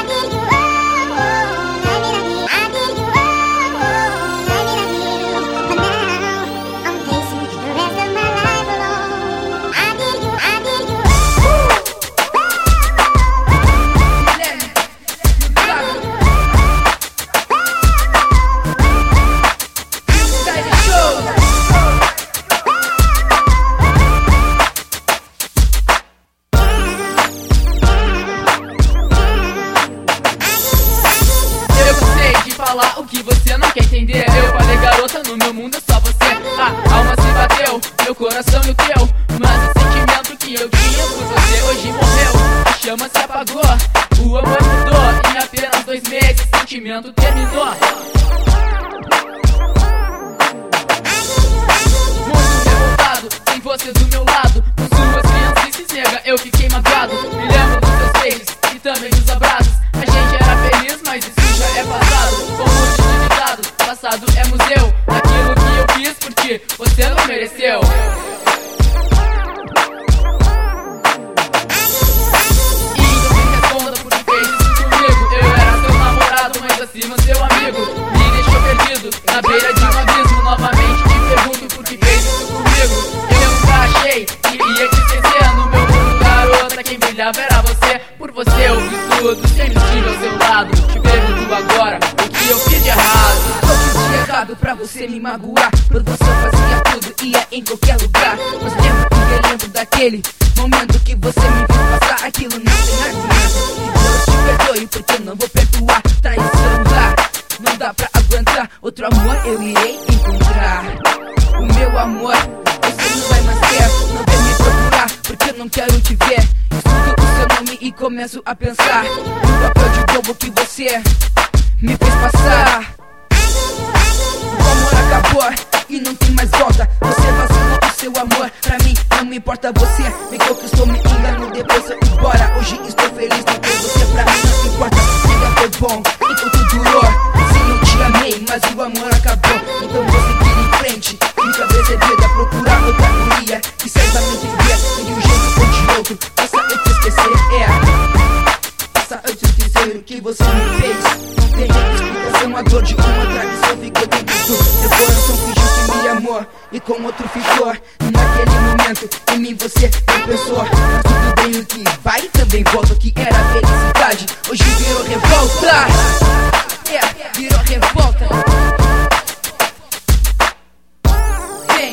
Falar o que você não quer entender. Eu falei, garota, no meu mundo é só você. A alma se bateu, meu coração e o teu. Mas o sentimento que eu tinha por você hoje morreu. A chama se apagou, o amor mudou. Em apenas 2 meses, o sentimento terminou. Mundo revoltado, sem você do meu lado. Com suas crianças nega, eu fiquei magoado. Me lembro dos seus beijos e também dos abraços. A gente era feliz, mas isso já é passado. Como diz o ditado, passado é museu. Aquilo que eu fiz por ti, você não mereceu. E então me responda por que fez isso comigo. Eu era seu namorado, mas acima seu amigo. Me deixou perdido, na beira de um abismo. Novamente te pergunto por que fez isso comigo. Eu nunca achei que ia te esquecer. No meu mundo, garota, quem brilhava era você. Por você eu fiz tudo, sempre estive ao seu lado. Te pergunto agora, o que eu fiz de errado? Eu fiz de errado pra você me magoar. Por você eu fazia tudo, ia em qualquer lugar. Mas lembro daquele momento que você me viu passar. Aquilo não tem argumento. Que Deus te perdoe, porque eu não vou perdoar. Traição lá, não dá pra aguentar. Outro amor eu irei encontrar. O meu amor, você não vai mais ter. Não vem me procurar, porque eu não quero te ver. Escuto o seu nome e começo a pensar no papel de bobo que você me fez passar. O amor acabou e não tem mais volta. Você vacilou o seu amor, pra mim não me importa. Você me conquistou, me enganou, depois foi embora. Hoje estou feliz, não tem você, pra mim não importa. Ainda foi bom enquanto durou. Sim, eu te amei, mas o amor acabou. Então vou seguir em frente, de cabeça erguida, procurar outra guria que certamente iria de um jeito ou de outro. Faça eu te esquecer, faça eu te esquecer o que você me fez. Não tem explicação, a dor de uma traição ficou dentro do meu coração. Fingiu que me amou e com outro ficou. Naquele momento em mim você não pensou. Mas tudo bem, o que vai também volta. Que era felicidade, hoje virou revolta. Virou revolta. Vem,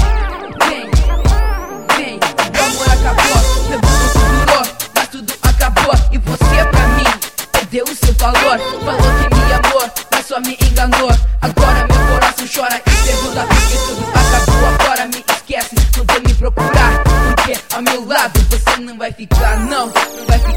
o amor acabou. Meu mundo durou, mas tudo acabou. E você pra mim perdeu o seu valor. Falou que me amou, mas só me enganou. Agora meu coração chora e pergunta por que tudo acabou. Agora me esquece, não vem me procurar, porque ao meu lado você não vai ficar, não vai ficar.